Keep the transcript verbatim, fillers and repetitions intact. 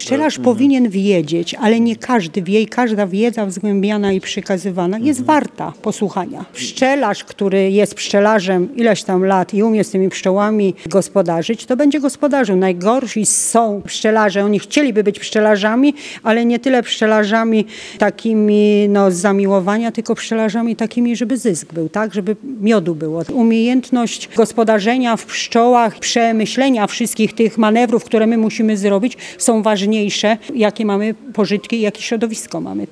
Pszczelarz Mhm. powinien wiedzieć, ale nie każdy wie i każda wiedza wzgłębiana i przekazywana jest warta posłuchania. Pszczelarz, który jest pszczelarzem ileś tam lat i umie z tymi pszczołami gospodarzyć, to będzie gospodarzył. Najgorsi są pszczelarze, oni chcieliby być pszczelarzami, ale nie tyle pszczelarzami takimi no, z zamiłowania, tylko pszczelarzami takimi, żeby zysk był, tak, żeby miodu było. Umiejętność gospodarzenia w pszczołach, przemyślenia wszystkich tych manewrów, które my musimy zrobić, są ważniejsze, jakie mamy pożytki i jakie środowisko mamy.